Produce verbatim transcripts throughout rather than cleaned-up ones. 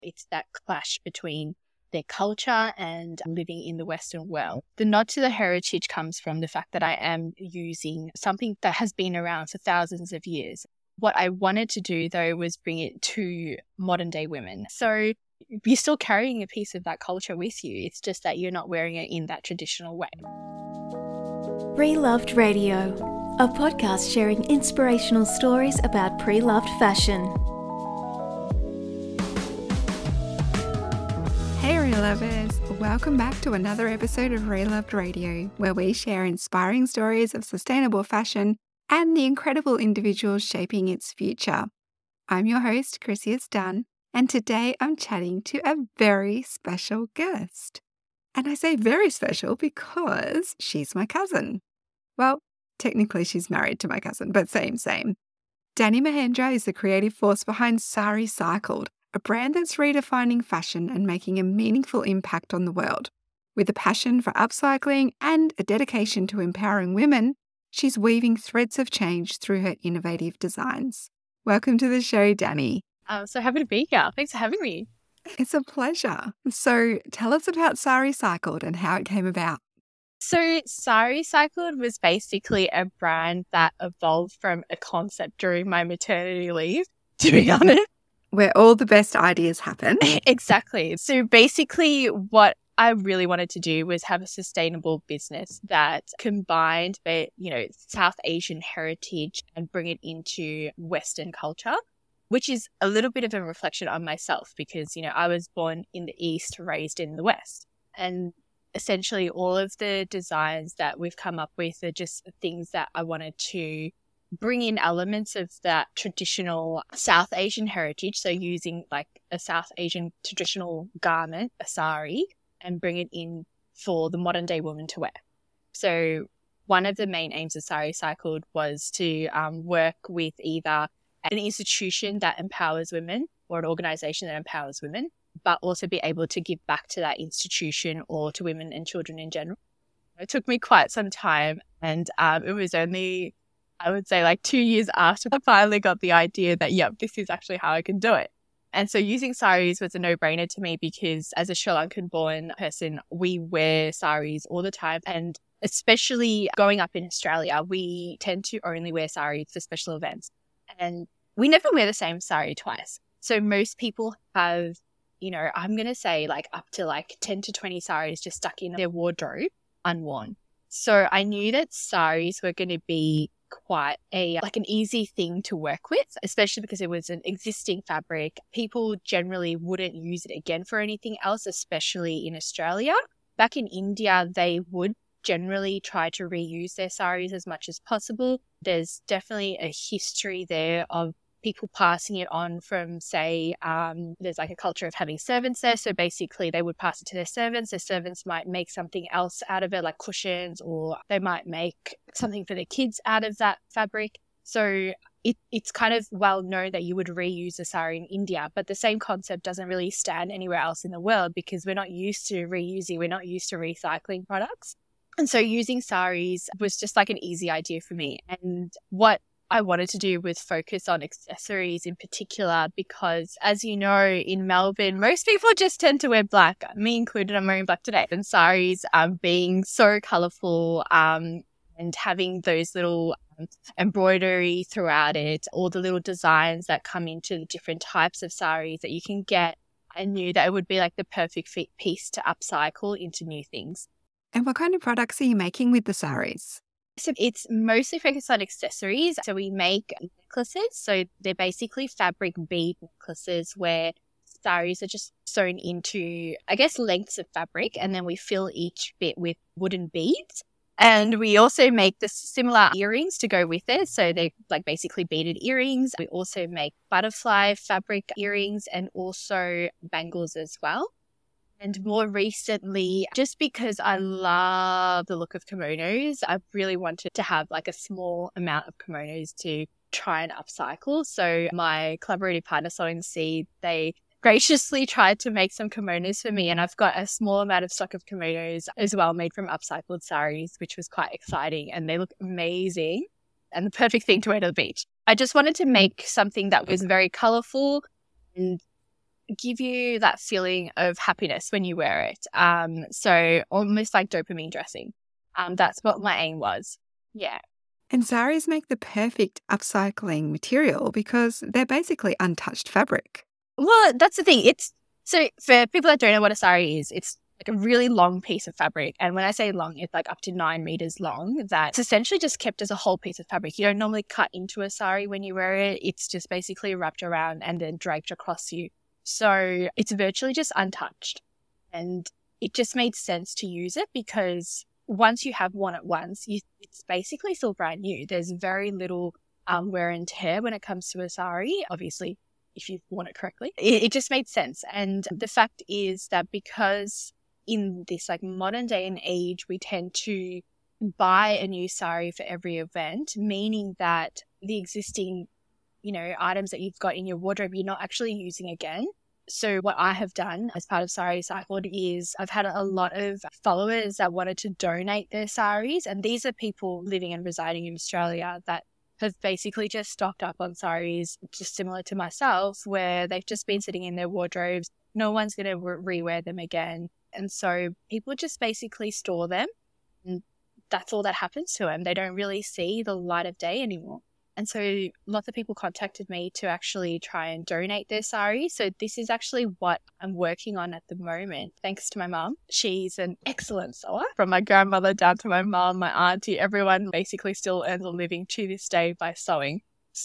It's that clash between their culture and living in the Western world. The nod to the heritage comes from the fact that I am using something that has been around for thousands of years. What I wanted to do, though, was bring it to modern day women. So you're still carrying a piece of that culture with you. It's just that you're not wearing it in that traditional way. Pre-Loved Radio, a podcast sharing inspirational stories about pre-loved fashion. Hey Re-Lovers, welcome back to another episode of Re-Loved Radio, where we share inspiring stories of sustainable fashion and the incredible individuals shaping its future. I'm your host, Chrysius Dunn, and today I'm chatting to a very special guest. And I say very special because she's my cousin. Well, technically she's married to my cousin, but same, same. Dani Mahendra is the creative force behind Sari Cycled, a brand that's redefining fashion and making a meaningful impact on the world. With a passion for upcycling and a dedication to empowering women, she's weaving threads of change through her innovative designs. Welcome to the show, Dani. I'm so happy to be here. Thanks for having me. It's a pleasure. So tell us about Sari Cycled and how it came about. So Sari Cycled was basically a brand that evolved from a concept during my maternity leave, to be honest. Where all the best ideas happen. Exactly. So basically what I really wanted to do was have a sustainable business that combined, you know, South Asian heritage and bring it into Western culture, which is a little bit of a reflection on myself because, you know, I was born in the East, raised in the West. And essentially all of the designs that we've come up with are just things that I wanted to bring in elements of that traditional South Asian heritage. So using like a South Asian traditional garment, a sari, and bring it in for the modern day woman to wear. So one of the main aims of Sari Cycled was to um, work with either an institution that empowers women or an organization that empowers women, but also be able to give back to that institution or to women and children in general. It took me quite some time, and um, it was only, I would say, like two years after I finally got the idea that, yep, this is actually how I can do it. And so using saris was a no-brainer to me because as a Sri Lankan-born person, we wear saris all the time. And especially growing up in Australia, we tend to only wear saris for special events. And we never wear the same sari twice. So most people have, you know, I'm going to say like up to like ten to twenty saris just stuck in their wardrobe unworn. So I knew that saris were going to be quite a like an easy thing to work with, especially because it was an existing fabric. People generally wouldn't use it again for anything else, especially in Australia. Back in India, they would generally try to reuse their saris as much as possible. There's definitely a history there of people passing it on from, say, um, there's like a culture of having servants there. So basically they would pass it to their servants. Their servants might make something else out of it, like cushions, or they might make something for their kids out of that fabric. So it, it's kind of well known that you would reuse a sari in India, but the same concept doesn't really stand anywhere else in the world because we're not used to reusing, we're not used to recycling products. And so using saris was just like an easy idea for me. And what I wanted to do was focus on accessories in particular because, as you know, in Melbourne, most people just tend to wear black, me included. I'm wearing black today. And saris um, being so colourful um, and having those little um, embroidery throughout it, all the little designs that come into the different types of saris that you can get, I knew that it would be like the perfect fit piece to upcycle into new things. And what kind of products are you making with the saris? So it's mostly focused on accessories. So we make necklaces. So they're basically fabric bead necklaces where saris are just sewn into, I guess, lengths of fabric. And then we fill each bit with wooden beads. And we also make the similar earrings to go with it. So they're like basically beaded earrings. We also make butterfly fabric earrings and also bangles as well. And more recently, just because I love the look of kimonos, I really wanted to have like a small amount of kimonos to try and upcycle. So my collaborative partner, Sewing Seed, they graciously tried to make some kimonos for me. And I've got a small amount of stock of kimonos as well made from upcycled saris, which was quite exciting. And they look amazing and the perfect thing to wear to the beach. I just wanted to make something that was very colourful and give you that feeling of happiness when you wear it. Um, so almost like dopamine dressing. Um, that's what my aim was. Yeah. And saris make the perfect upcycling material because they're basically untouched fabric. Well, that's the thing. It's so for people that don't know what a sari is, it's like a really long piece of fabric. And when I say long, it's like up to nine meters long. That's essentially just kept as a whole piece of fabric. You don't normally cut into a sari when you wear it. It's just basically wrapped around and then draped across you. So it's virtually just untouched. And it just made sense to use it because once you have worn it once, you, it's basically still brand new. There's very little um, wear and tear when it comes to a sari. Obviously, if you've worn it correctly, it, it just made sense. And the fact is that because in this like modern day and age, we tend to buy a new sari for every event, meaning that the existing, you know, items that you've got in your wardrobe, you're not actually using again. So what I have done as part of Sari Recycled is I've had a lot of followers that wanted to donate their saris. And these are people living and residing in Australia that have basically just stocked up on saris, just similar to myself, where they've just been sitting in their wardrobes. No one's going to re- rewear them again. And so people just basically store them and that's all that happens to them. They don't really see the light of day anymore. And so lots of people contacted me to actually try and donate their saris. So this is actually what I'm working on at the moment, thanks to my mum. She's an excellent sewer. From my grandmother down to my mum, my auntie, everyone basically still earns a living to this day by sewing.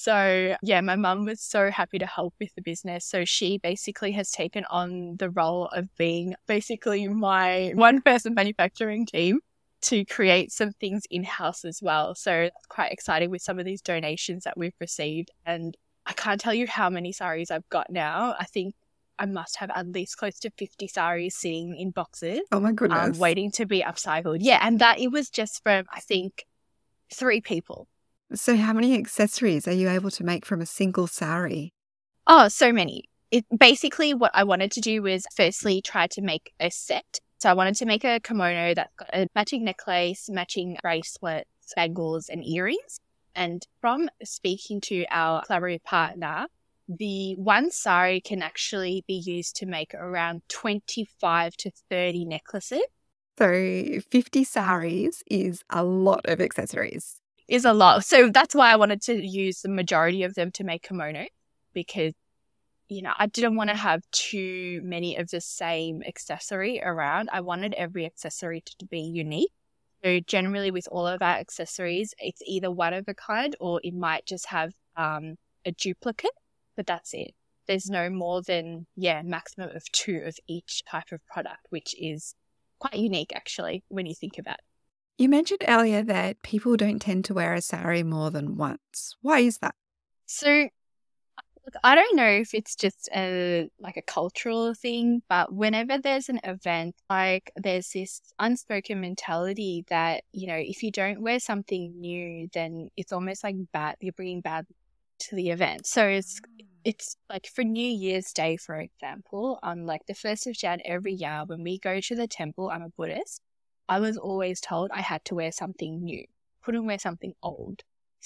So yeah, my mum was so happy to help with the business. So she basically has taken on the role of being basically my one person manufacturing team to create some things in-house as well. So that's quite exciting with some of these donations that we've received. And I can't tell you how many saris I've got now. I think I must have at least close to fifty saris sitting in boxes. Oh my goodness. Um, waiting to be upcycled. Yeah, and that it was just from, I think, three people. So how many accessories are you able to make from a single sari? Oh, so many. It basically what I wanted to do was firstly try to make a set. So I wanted to make a kimono that's got a matching necklace, matching bracelets, bangles, and earrings. And from speaking to our collaborative partner, the one sari can actually be used to make around twenty-five to thirty necklaces. So fifty saris is a lot of accessories. Is a lot. So that's why I wanted to use the majority of them to make kimono, because you know, I didn't want to have too many of the same accessory around. I wanted every accessory to be unique. So generally with all of our accessories, it's either one of a kind or it might just have um, a duplicate, but that's it. There's no more than, yeah, maximum of two of each type of product, which is quite unique actually when you think about it. You mentioned earlier that people don't tend to wear a sari more than once. Why is that? So look, I don't know if it's just a like a cultural thing, but whenever there's an event, like there's this unspoken mentality that, you know, if you don't wear something new, then it's almost like bad, you're bringing bad to the event. So it's it's like for New Year's Day, for example, on like the first of Jan every year when we go to the temple, I'm a Buddhist, I was always told I had to wear something new, couldn't wear something old.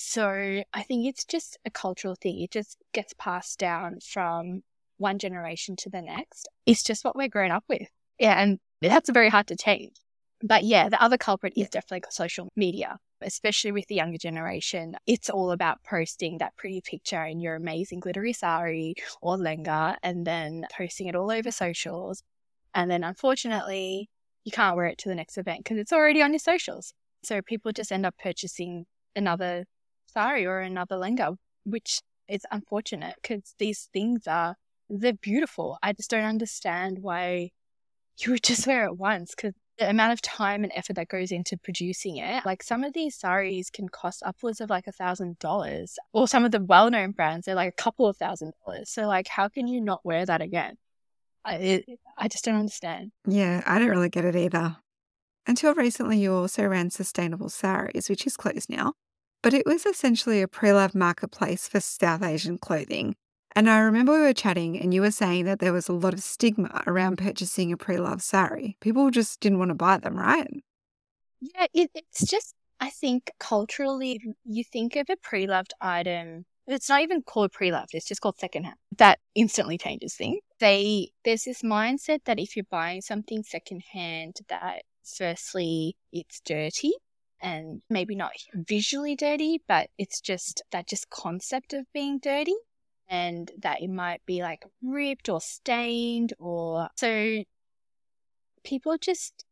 So I think it's just a cultural thing. It just gets passed down from one generation to the next. It's just what we're grown up with. Yeah, and that's very hard to change. But yeah, the other culprit is definitely social media, especially with the younger generation. It's all about posting that pretty picture in your amazing glittery sari or lenga and then posting it all over socials. And then unfortunately, you can't wear it to the next event because it's already on your socials. So people just end up purchasing another sari or another lenga, which is unfortunate because these things are, they're beautiful. I just don't understand why you would just wear it once, because the amount of time and effort that goes into producing it, like some of these saris can cost upwards of like a thousand dollars, or some of the well-known brands, they're like a couple of thousand dollars. So like, how can you not wear that again? I, it, I just don't understand. Yeah, I don't really get it either. Until recently, you also ran Sustainable Saris, which is closed now. But it was essentially a pre-loved marketplace for South Asian clothing. And I remember we were chatting and you were saying that there was a lot of stigma around purchasing a pre-loved sari. People just didn't want to buy them, right? Yeah, it, it's just, I think culturally, you think of a pre-loved item it's not even called pre-loved, it's just called secondhand. That instantly changes things. They, there's this mindset that if you're buying something secondhand, that firstly, it's dirty and maybe not visually dirty, but it's just that just concept of being dirty, and that it might be like ripped or stained, or so people just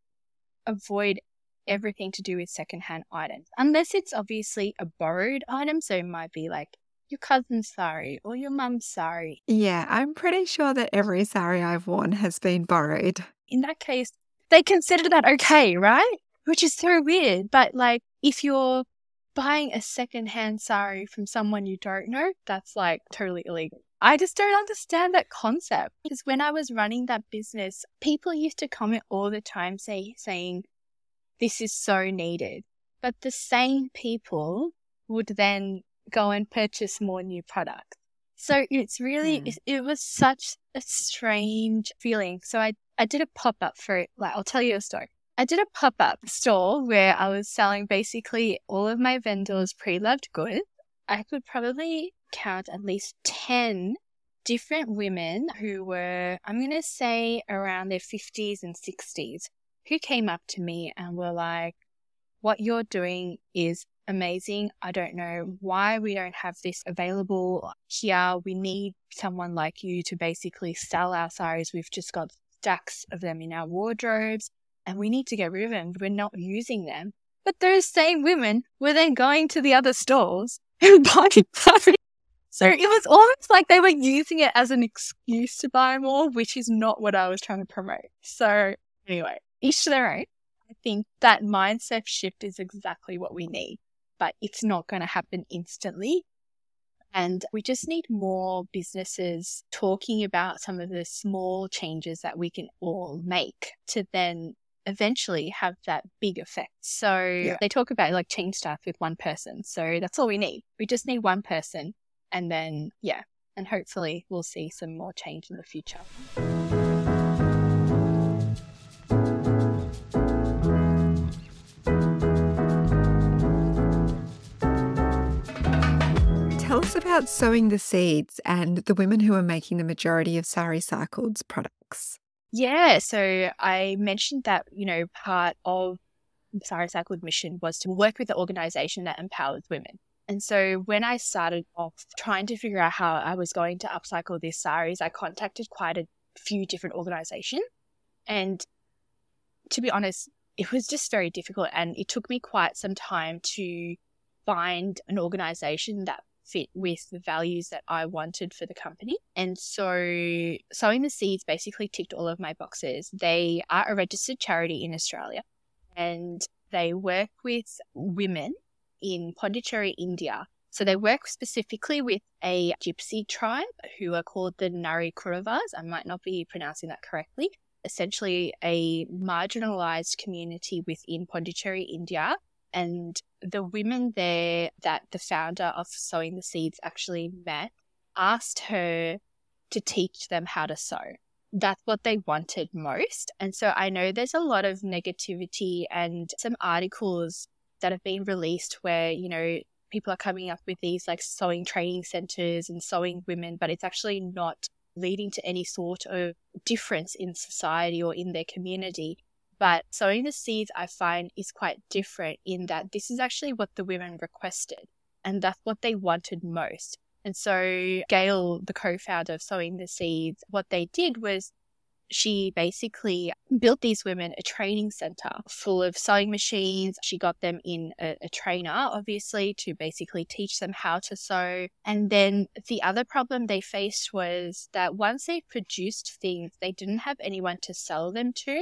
avoid everything to do with secondhand items, unless it's obviously a borrowed item. So it might be like your cousin's sari or your mum's sari. Yeah, I'm pretty sure that every sari I've worn has been borrowed. In that case, they consider that okay, right? Which is so weird. But like, if you're buying a secondhand sari from someone you don't know, that's like totally illegal. I just don't understand that concept. Because when I was running that business, people used to comment all the time say, saying, this is so needed. But the same people would then go and purchase more new products. So it's really, Mm. it, it was such a strange feeling. So I, I did a pop-up for it. Like, I'll tell you a story. I did a pop-up store where I was selling basically all of my vendors' pre-loved goods. I could probably count at least ten different women who were, I'm going to say, around their fifties and sixties, who came up to me and were like, what you're doing is amazing. I don't know why we don't have this available here. We need someone like you to basically sell our saris. We've just got stacks of them in our wardrobes and we need to get rid of them. We're not using them. But those same women were then going to the other stores and buying saris. So it was almost like they were using it as an excuse to buy more, which is not what I was trying to promote. So anyway, each to their own. I think that mindset shift is exactly what we need, but it's not going to happen instantly. And we just need more businesses talking about some of the small changes that we can all make to then eventually have that big effect. So Yeah. they talk about like change starts with one person. So that's all we need. We just need one person. And then, yeah, and hopefully we'll see some more change in the future. Tell us about Sowing the Seeds and the women who are making the majority of Sari Cycled's products. Yeah, so I mentioned that, you know, part of the Sari Cycled mission was to work with an organization that empowers women. And so when I started off trying to figure out how I was going to upcycle these saris, I contacted quite a few different organizations. And to be honest, it was just very difficult. And it took me quite some time to find an organization that fit with the values that I wanted for the company. And so Sowing the Seeds basically ticked all of my boxes. They are a registered charity in Australia and they work with women in Pondicherry, India. So they work specifically with a gypsy tribe who are called the Nari Kuravas. I might not be pronouncing that correctly. Essentially a marginalized community within Pondicherry, India. And the women there that the founder of Sowing the Seeds actually met asked her to teach them how to sew. That's what they wanted most. And so I know there's a lot of negativity and some articles that have been released where, you know, people are coming up with these like sewing training centers and sewing women, but it's actually not leading to any sort of difference in society or in their community. But Sowing the Seeds, I find, is quite different in that this is actually what the women requested and that's what they wanted most. And so Gail, the co-founder of Sowing the Seeds, what they did was she basically built these women a training center full of sewing machines. She got them in a, a trainer, obviously, to basically teach them how to sew. And then the other problem they faced was that once they produced things, they didn't have anyone to sell them to.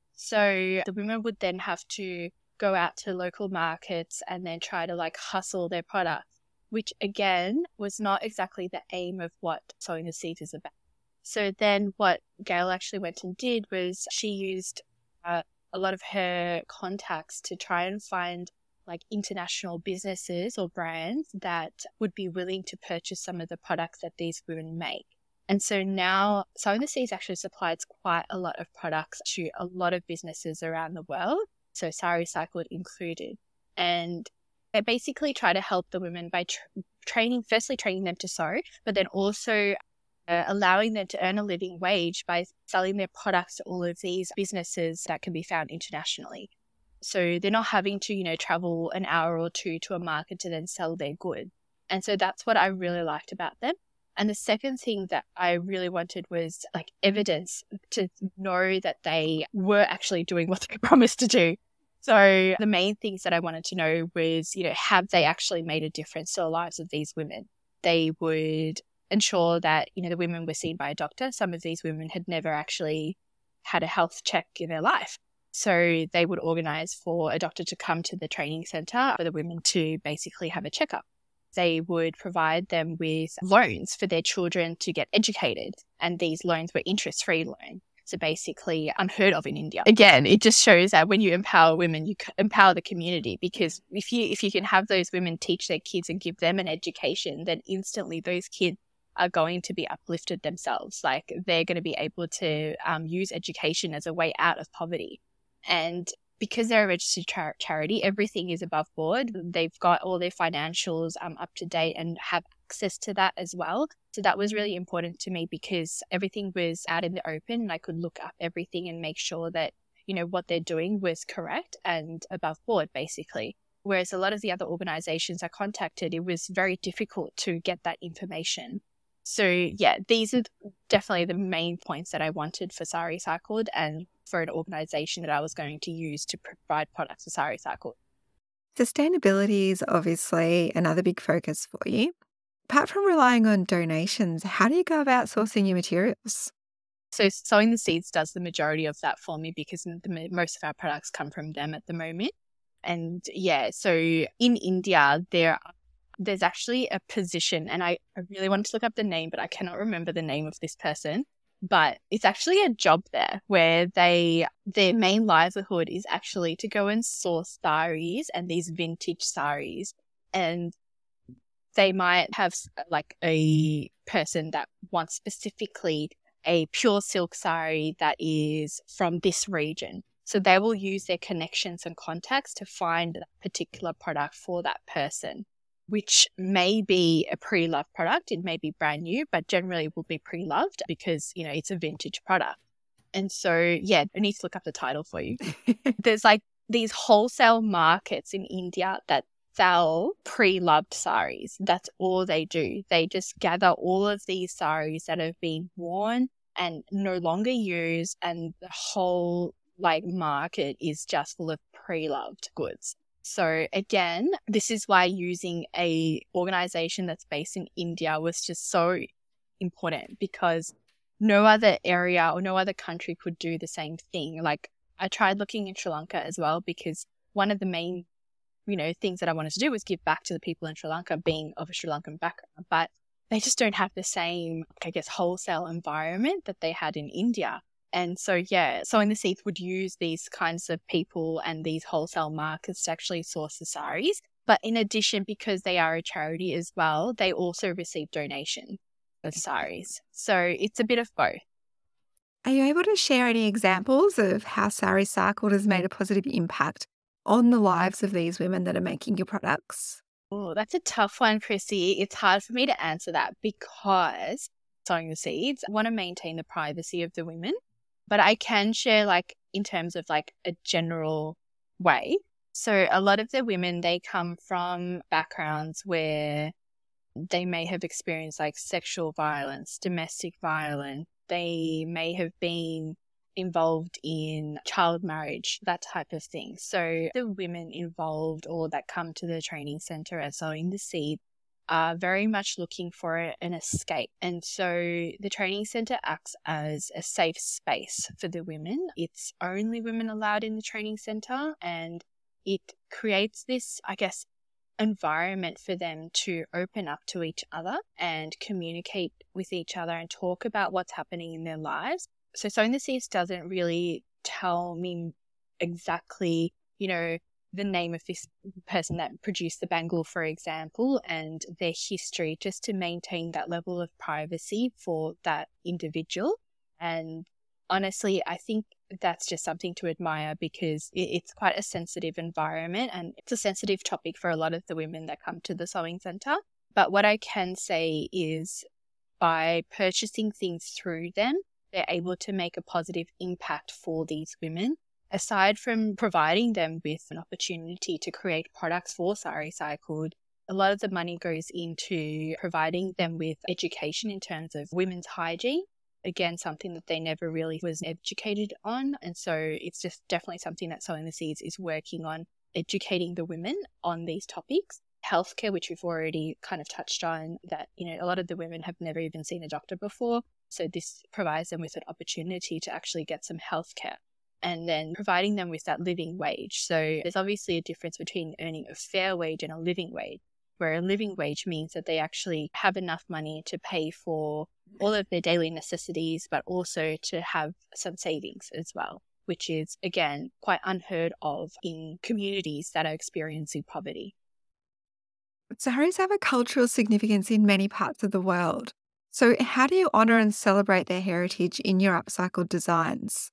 So the women would then have to go out to local markets and then try to like hustle their products, which again was not exactly the aim of what Sowing the Seeds is about. So then what Gail actually went and did was she used uh, a lot of her contacts to try and find like international businesses or brands that would be willing to purchase some of the products that these women make. And so now Sowing the Seeds actually supplies quite a lot of products to a lot of businesses around the world, so Sari Cycled included. And I basically try to help the women by tr- training, firstly training them to sew, but then also uh, allowing them to earn a living wage by selling their products to all of these businesses that can be found internationally. So they're not having to, you know, travel an hour or two to a market to then sell their goods. And so that's what I really liked about them. And the second thing that I really wanted was like evidence to know that they were actually doing what they promised to do. So the main things that I wanted to know was, you know, have they actually made a difference to the lives of these women? They would ensure that, you know, the women were seen by a doctor. Some of these women had never actually had a health check in their life. So they would organize for a doctor to come to the training center for the women to basically have a checkup. They would provide them with loans for their children to get educated. And these loans were interest-free loans. So basically unheard of in India. Again, it just shows that when you empower women, you empower the community, because if you if you can have those women teach their kids and give them an education, then instantly those kids are going to be uplifted themselves. Like they're going to be able to um, use education as a way out of poverty. And because they're a registered char- charity, everything is above board. They've got all their financials um, up to date and have access to that as well. So that was really important to me because everything was out in the open and I could look up everything and make sure that, you know, what they're doing was correct and above board, basically. Whereas a lot of the other organizations I contacted, it was very difficult to get that information. So yeah, these are definitely the main points that I wanted for Sari Cycled and for an organization that I was going to use to provide products for Sari Cycled. Sustainability is obviously another big focus for you. Apart from relying on donations, how do you go about sourcing your materials? So Sowing the Seeds does the majority of that for me because the, most of our products come from them at the moment. And yeah, so in India, there there's actually a position, and I, I really wanted to look up the name, but I cannot remember the name of this person. But it's actually a job there where they their main livelihood is actually to go and source saris and these vintage saris. And they might have like a person that wants specifically a pure silk sari that is from this region. So they will use their connections and contacts to find that particular product for that person, which may be a pre-loved product. It may be brand new, but generally will be pre-loved because, you know, it's a vintage product. And so, yeah, I need to look up the title for you. There's like these wholesale markets in India that sell pre-loved saris. That's all they do. They just gather all of these saris that have been worn and no longer used, and the whole like market is just full of pre-loved goods. So again, this is why using a organization that's based in India was just so important, because no other area or no other country could do the same thing. Like I tried looking in Sri Lanka as well, because one of the main, you know, things that I wanted to do was give back to the people in Sri Lanka, being of a Sri Lankan background, but they just don't have the same, I guess, wholesale environment that they had in India. And so, yeah, Sowing the Seeds would use these kinds of people and these wholesale markets to actually source the saris. But in addition, because they are a charity as well, they also receive donations of saris. So it's a bit of both. Are you able to share any examples of how Sari Cycled has made a positive impact on the lives of these women that are making your products? Oh, that's a tough one, Chrissy. It's hard for me to answer that because Sowing the Seeds, I want to maintain the privacy of the women. But I can share like in terms of like a general way. So a lot of the women, they come from backgrounds where they may have experienced like sexual violence, domestic violence. They may have been involved in child marriage, that type of thing. So the women involved or that come to the training center at Sowing the Seed are very much looking for an escape. And so the training center acts as a safe space for the women. It's only women allowed in the training center, and it creates this, I guess, environment for them to open up to each other and communicate with each other and talk about what's happening in their lives. So Sowing the Seeds doesn't really tell me exactly, you know, the name of this person that produced the bangle, for example, and their history, just to maintain that level of privacy for that individual. And honestly, I think that's just something to admire because it, it's quite a sensitive environment and it's a sensitive topic for a lot of the women that come to the sewing centre. But what I can say is by purchasing things through them, they're able to make a positive impact for these women. Aside from providing them with an opportunity to create products for Sari Cycled, a lot of the money goes into providing them with education in terms of women's hygiene. Again, something that they never really was educated on. And so it's just definitely something that Sowing the Seeds is working on, educating the women on these topics. Healthcare, which we've already kind of touched on, that, you know, a lot of the women have never even seen a doctor before. So this provides them with an opportunity to actually get some healthcare. And then providing them with that living wage. So there's obviously a difference between earning a fair wage and a living wage, where a living wage means that they actually have enough money to pay for all of their daily necessities, but also to have some savings as well, which is, again, quite unheard of in communities that are experiencing poverty. Saris have a cultural significance in many parts of the world. So how do you honour and celebrate their heritage in your upcycled designs?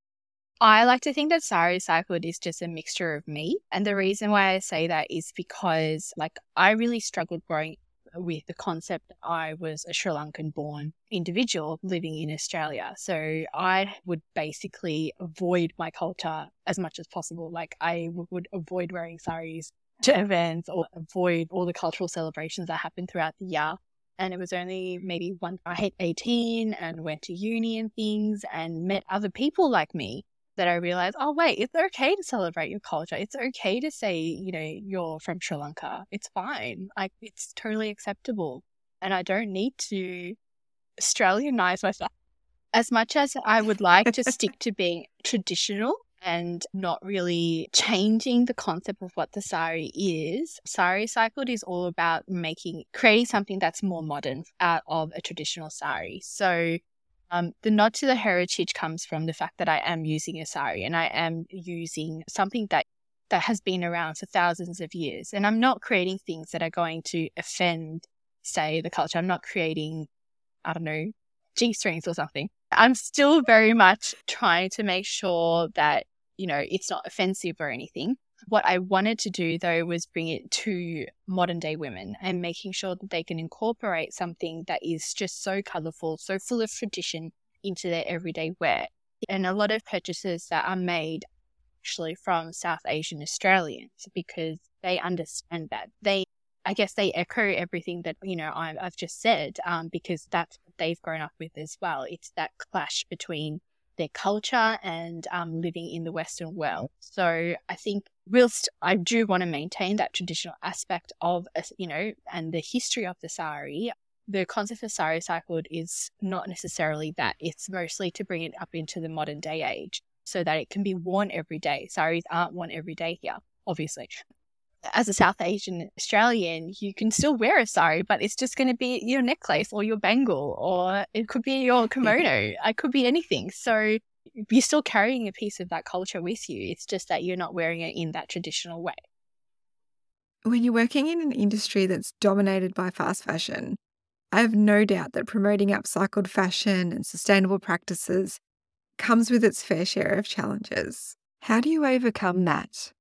I like to think that Sari Cycled is just a mixture of me. And the reason why I say that is because, like, I really struggled growing with the concept that I was a Sri Lankan born individual living in Australia. So I would basically avoid my culture as much as possible. Like, I w- would avoid wearing saris to events or avoid all the cultural celebrations that happen throughout the year. And it was only maybe one I hit eighteen and went to uni and things and met other people like me that I realized, oh, wait, it's okay to celebrate your culture. It's okay to say, you know, you're from Sri Lanka. It's fine. Like, it's totally acceptable. And I don't need to Australianize myself. As much as I would like to stick to being traditional and not really changing the concept of what the sari is, Sari Cycled is all about making, creating something that's more modern out of a traditional sari. So Um, the nod to the heritage comes from the fact that I am using a sari and I am using something that, that has been around for thousands of years. And I'm not creating things that are going to offend, say, the culture. I'm not creating, I don't know, G-strings or something. I'm still very much trying to make sure that, you know, it's not offensive or anything. What I wanted to do, though, was bring it to modern day women and making sure that they can incorporate something that is just so colourful, so full of tradition into their everyday wear. And a lot of purchases that are made actually from South Asian Australians because they understand that. They, I guess they echo everything that, you know, I've, I've just said um, because that's what they've grown up with as well. It's that clash between their culture and um, living in the Western world. So I think whilst I do want to maintain that traditional aspect of, you know, and the history of the sari, the concept of Sari Cycled is not necessarily that. It's mostly to bring it up into the modern day age so that it can be worn every day. Saris aren't worn every day here, obviously. As a South Asian Australian, you can still wear a sari, but it's just going to be your necklace or your bangle, or it could be your kimono. It could be anything. So you're still carrying a piece of that culture with you. It's just that you're not wearing it in that traditional way. When you're working in an industry that's dominated by fast fashion, I have no doubt that promoting upcycled fashion and sustainable practices comes with its fair share of challenges. How do you overcome that?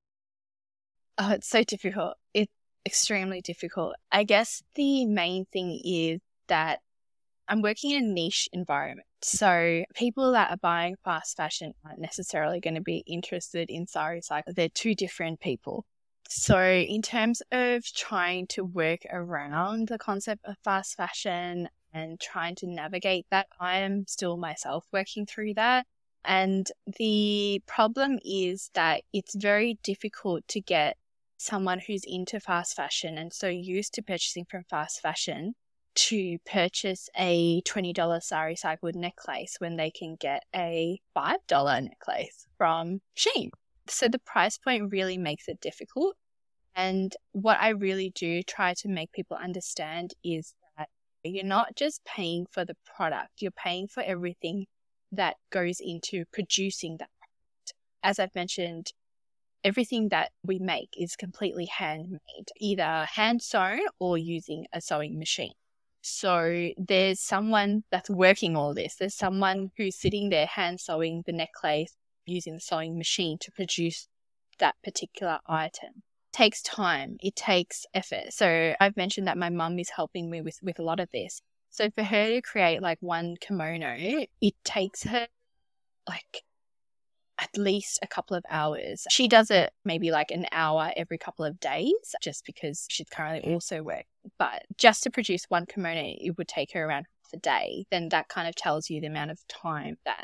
Oh, it's so difficult. It's extremely difficult. I guess the main thing is that I'm working in a niche environment. So people that are buying fast fashion aren't necessarily going to be interested in Sari Cycled. They're two different people. So in terms of trying to work around the concept of fast fashion and trying to navigate that, I am still myself working through that. And the problem is that it's very difficult to get someone who's into fast fashion and so used to purchasing from fast fashion to purchase a twenty dollars Sari Cycled necklace when they can get a five dollars necklace from Shein. So the price point really makes it difficult. And what I really do try to make people understand is that you're not just paying for the product, you're paying for everything that goes into producing that product. As I've mentioned, everything that we make is completely handmade, either hand sewn or using a sewing machine. So there's someone that's working all this. There's someone who's sitting there hand sewing the necklace using the sewing machine to produce that particular item. It takes time. It takes effort. So I've mentioned that my mum is helping me with, with a lot of this. So for her to create like one kimono, it takes her like at least a couple of hours. She does it maybe like an hour every couple of days just because she's currently also working. But just to produce one kimono, it would take her around half a day. Then that kind of tells you the amount of time that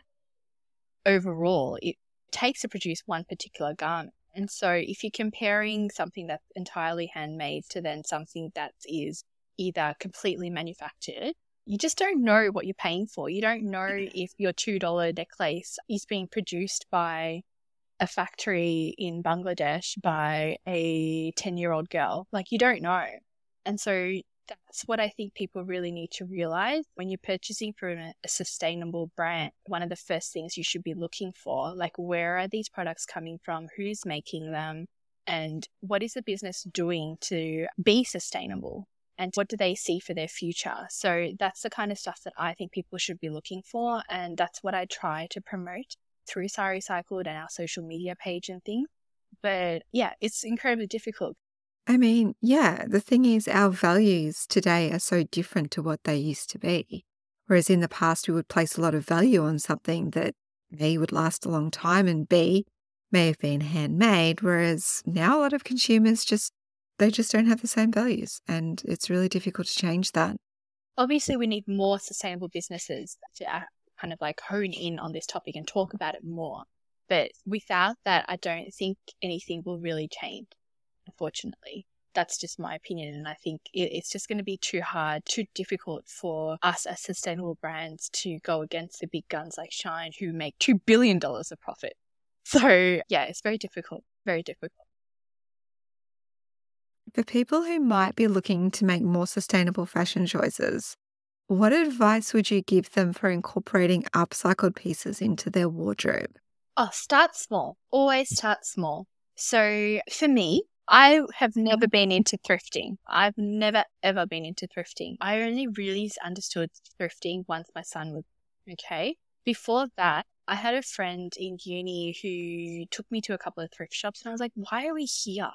overall it takes to produce one particular garment. And so if you're comparing something that's entirely handmade to then something that is either completely manufactured, you just don't know what you're paying for. You don't know if your two dollars necklace is being produced by a factory in Bangladesh by a ten-year-old girl. Like, you don't know. And so that's what I think people really need to realize. When you're purchasing from a, a sustainable brand, one of the first things you should be looking for, like, where are these products coming from? Who's making them? And what is the business doing to be sustainable? And what do they see for their future? So that's the kind of stuff that I think people should be looking for. And that's what I try to promote through Sari Cycled and our social media page and things. But yeah, it's incredibly difficult. I mean, yeah, the thing is our values today are so different to what they used to be. Whereas in the past, we would place a lot of value on something that A, would last a long time, and B, may have been handmade. Whereas now a lot of consumers just They just don't have the same values, and it's really difficult to change that. Obviously, we need more sustainable businesses to kind of like hone in on this topic and talk about it more. But without that, I don't think anything will really change, unfortunately. That's just my opinion. And I think it's just going to be too hard, too difficult for us as sustainable brands to go against the big guns like Shine, who make two billion dollars of profit. So yeah, it's very difficult, very difficult. For people who might be looking to make more sustainable fashion choices, what advice would you give them for incorporating upcycled pieces into their wardrobe? Oh, start small. Always start small. So for me, I have never been into thrifting. I've never, ever been into thrifting. I only really understood thrifting once my son was okay. Before that, I had a friend in uni who took me to a couple of thrift shops, and I was like, why are we here?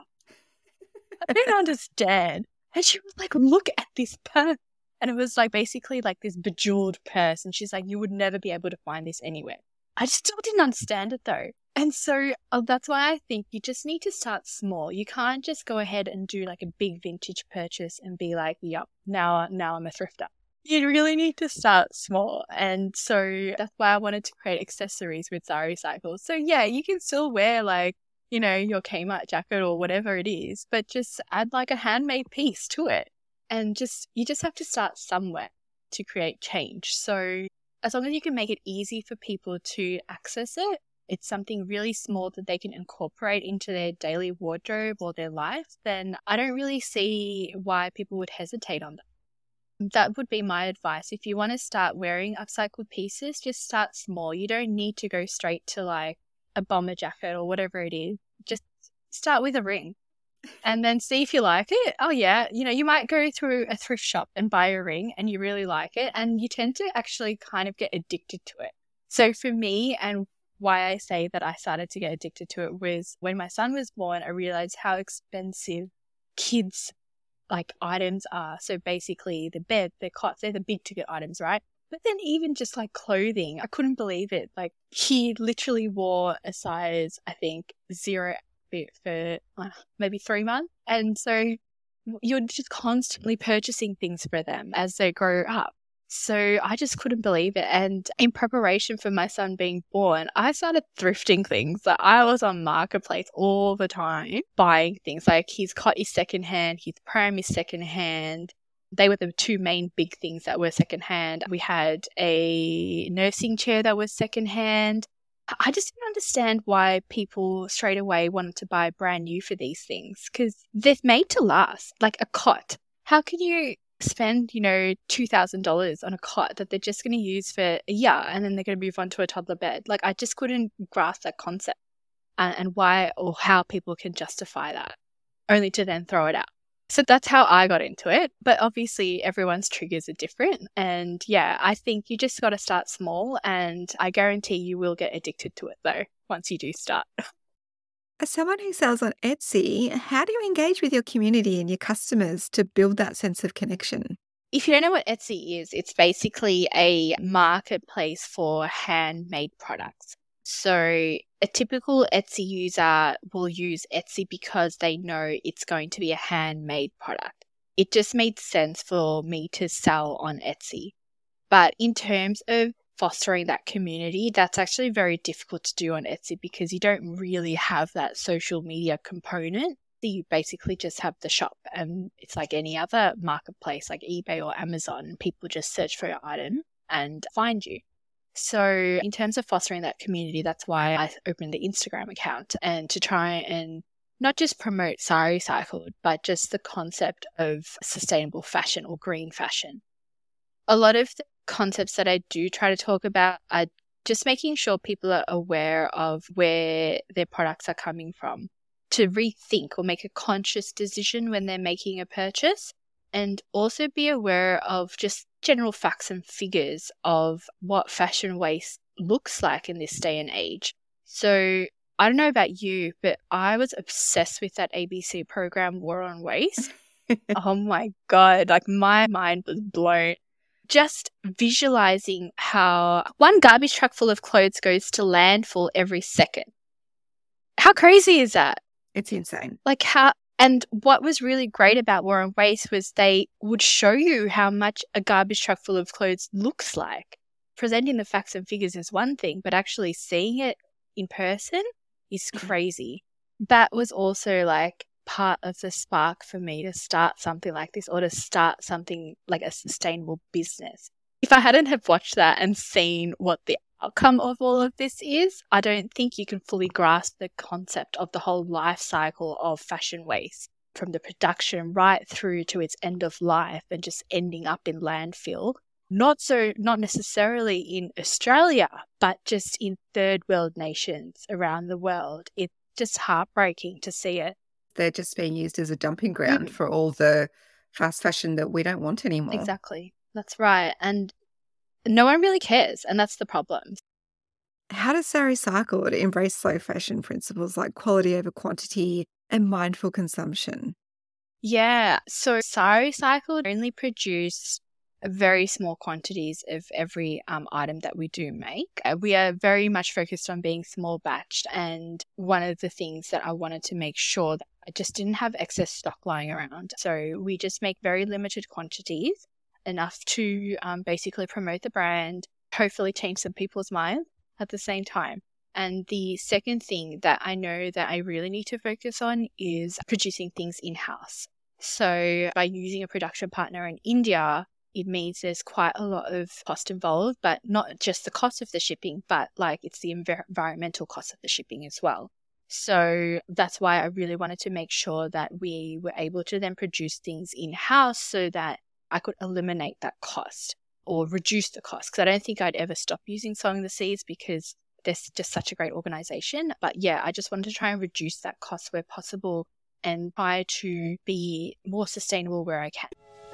I don't understand. And she was like, look at this purse. And it was like basically like this bejeweled purse. And she's like, you would never be able to find this anywhere. I still didn't understand it though. And so uh, that's why I think you just need to start small. You can't just go ahead and do like a big vintage purchase and be like, yep, now, now I'm a thrifter. You really need to start small. And so that's why I wanted to create accessories with Sari Cycles. So yeah, you can still wear like, you know, your Kmart jacket or whatever it is, but just add like a handmade piece to it. And just, you just have to start somewhere to create change. So as long as you can make it easy for people to access it, it's something really small that they can incorporate into their daily wardrobe or their life, then I don't really see why people would hesitate on that. That would be my advice. If you want to start wearing upcycled pieces, just start small. You don't need to go straight to like a bomber jacket or whatever it is. Just start with a ring and then see if you like it. Oh yeah, you know, you might go through a thrift shop and buy a ring and you really like it, and you tend to actually kind of get addicted to it. So for me, and why I say that I started to get addicted to it, was when my son was born, I realized how expensive kids like items are. So basically the bed, the cots, they're the big ticket items, right? But then even just like clothing, I couldn't believe it. Like he literally wore a size, I think, zero for uh, maybe three months. And so you're just constantly purchasing things for them as they grow up. So I just couldn't believe it. And in preparation for my son being born, I started thrifting things. Like I was on Marketplace all the time buying things. Like his cot is secondhand, his pram is secondhand. They were the two main big things that were secondhand. We had a nursing chair that was secondhand. I just didn't understand why people straight away wanted to buy brand new for these things, because they're made to last. Like a cot. How can you spend, you know, two thousand dollars on a cot that they're just going to use for a year and then they're going to move on to a toddler bed? Like I just couldn't grasp that concept and, and why or how people can justify that, only to then throw it out. So that's how I got into it. But obviously everyone's triggers are different. And yeah, I think you just got to start small, and I guarantee you will get addicted to it though, once you do start. As someone who sells on Etsy, how do you engage with your community and your customers to build that sense of connection? If you don't know what Etsy is, it's basically a marketplace for handmade products. So a typical Etsy user will use Etsy because they know it's going to be a handmade product. It just made sense for me to sell on Etsy. But in terms of fostering that community, that's actually very difficult to do on Etsy because you don't really have that social media component. You basically just have the shop, and it's like any other marketplace like eBay or Amazon. People just search for your item and find you. So in terms of fostering that community, that's why I opened the Instagram account, and to try and not just promote Sari Cycled, but just the concept of sustainable fashion or green fashion. A lot of the concepts that I do try to talk about are just making sure people are aware of where their products are coming from, to rethink or make a conscious decision when they're making a purchase, and also be aware of just general facts and figures of what fashion waste looks like in this day and age. So I don't know about you, but I was obsessed with that A B C program, War on Waste. Oh my God, like my mind was blown. Just visualizing how one garbage truck full of clothes goes to landfill every second. How crazy is that? It's insane. Like how, and what was really great about War on Waste was they would show you how much a garbage truck full of clothes looks like. Presenting the facts and figures is one thing, but actually seeing it in person is crazy. That was also like part of the spark for me to start something like this, or to start something like a sustainable business. If I hadn't have watched that and seen what the outcome of all of this is, I don't think you can fully grasp the concept of the whole life cycle of fashion waste, from the production right through to its end of life and just ending up in landfill. Not so, not necessarily in Australia, but just in third world nations around the world. It's just heartbreaking to see it. They're just being used as a dumping ground mm. for all the fast fashion that we don't want anymore. Exactly. That's right. And no one really cares, and that's the problem. How does Sari Cycled embrace slow fashion principles like quality over quantity and mindful consumption? Yeah, so Sari Cycled only produce very small quantities of every um, item that we do make. Uh, we are very much focused on being small batched, and one of the things that I wanted to make sure that I just didn't have excess stock lying around. So we just make very limited quantities, enough to um, basically promote the brand, hopefully change some people's minds at the same time. And the second thing that I know that I really need to focus on is producing things in-house. So by using a production partner in India, it means there's quite a lot of cost involved, but not just the cost of the shipping, but like it's the env- environmental cost of the shipping as well. So that's why I really wanted to make sure that we were able to then produce things in-house so that I could eliminate that cost or reduce the cost, because I don't think I'd ever stop using Sowing the Seeds because they're just such a great organization. But yeah, I just wanted to try and reduce that cost where possible and try to be more sustainable where I can.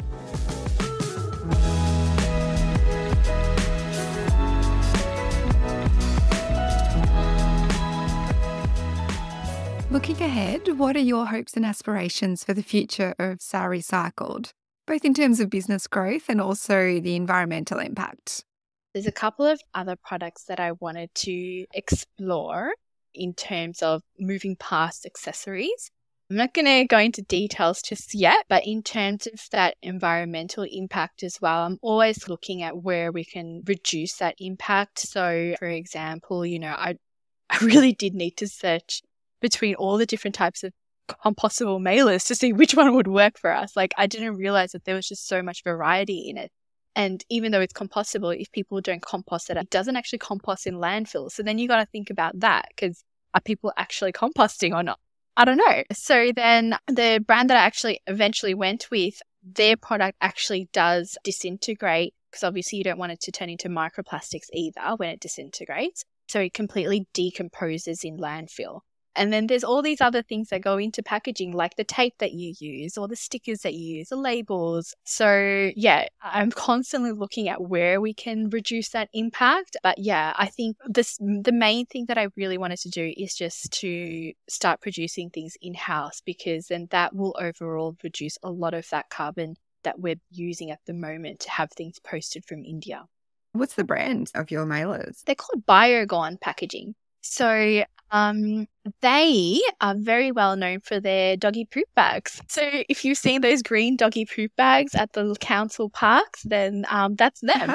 Looking ahead, what are your hopes and aspirations for the future of Sari Cycled, both in terms of business growth and also the environmental impact? There's a couple of other products that I wanted to explore in terms of moving past accessories. I'm not going to go into details just yet, but in terms of that environmental impact as well, I'm always looking at where we can reduce that impact. So, for example, you know, I, I really did need to search between all the different types of compostable mailers to see which one would work for us. Like, I didn't realize that there was just so much variety in it. And even though it's compostable, if people don't compost it, it doesn't actually compost in landfill. So then you got to think about that, because are people actually composting or not? I don't know. So then the brand that I actually eventually went with, their product actually does disintegrate, because obviously you don't want it to turn into microplastics either when it disintegrates. So it completely decomposes in landfill. And then there's all these other things that go into packaging, like the tape that you use or the stickers that you use, the labels. So yeah, I'm constantly looking at where we can reduce that impact. But yeah, I think this the main thing that I really wanted to do is just to start producing things in-house, because then that will overall reduce a lot of that carbon that we're using at the moment to have things posted from India. What's the brand of your mailers? They're called Biogon Packaging. So um, they are very well known for their doggy poop bags. So if you've seen those green doggy poop bags at the council parks, then um, that's them.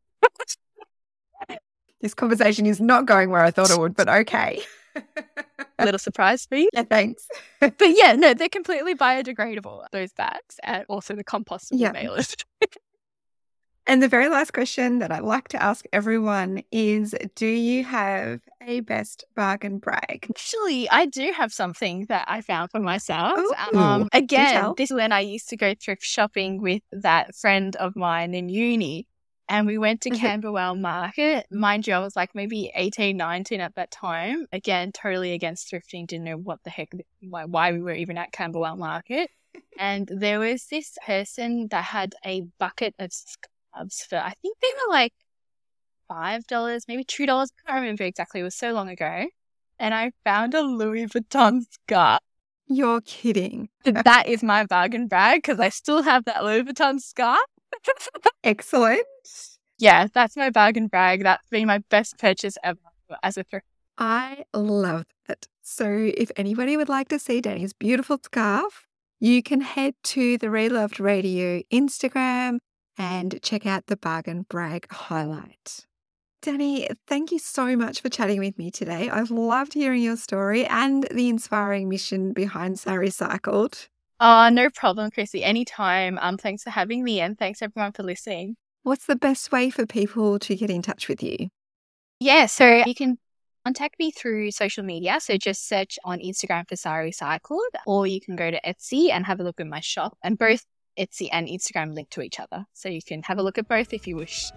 This conversation is not going where I thought it would, but okay. A little surprise for you. Yeah, thanks. But yeah, no, they're completely biodegradable, those bags, and also the compostable Yeah. mailers. And the very last question that I like to ask everyone is, do you have a best bargain brag? Actually, I do have something that I found for myself. Ooh, um, do again, tell. this is when I used to go thrift shopping with that friend of mine in uni. And we went to Mhm. Camberwell Market. Mind you, I was like maybe eighteen, nineteen at that time. Again, totally against thrifting. Didn't know what the heck, why, why we were even at Camberwell Market. And there was this person that had a bucket of scarves for, I think they were like five dollars, maybe two dollars. I can't remember exactly. It was so long ago. And I found a Louis Vuitton scarf. You're kidding. That is my bargain brag, because I still have that Louis Vuitton scarf. Excellent. Yeah, that's my bargain brag. That's been my best purchase ever as a thrift. I love it. So if anybody would like to see Danny's beautiful scarf, you can head to the Reloved Radio Instagram and check out the bargain brag highlight. Danny, thank you so much for chatting with me today. I've loved hearing your story and the inspiring mission behind Sari Cycled. Oh, no problem, Chrissy. Anytime. Um, thanks for having me, and thanks everyone for listening. What's the best way for people to get in touch with you? Yeah, so you can contact me through social media. So just search on Instagram for Sari Cycled, or you can go to Etsy and have a look at my shop. And both Etsy and Instagram link to each other. So you can have a look at both if you wish.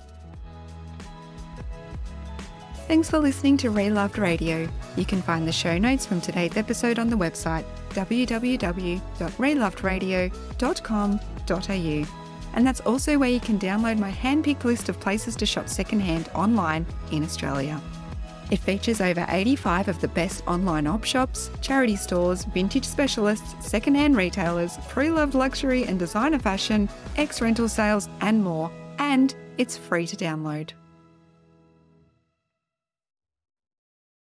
Thanks for listening to Reloved Radio. You can find the show notes from today's episode on the website w w w dot reloved radio dot com dot a u. And that's also where you can download my hand-picked list of places to shop secondhand online in Australia. It features over eighty-five of the best online op shops, charity stores, vintage specialists, secondhand retailers, pre-loved luxury and designer fashion, ex-rental sales and more. And it's free to download.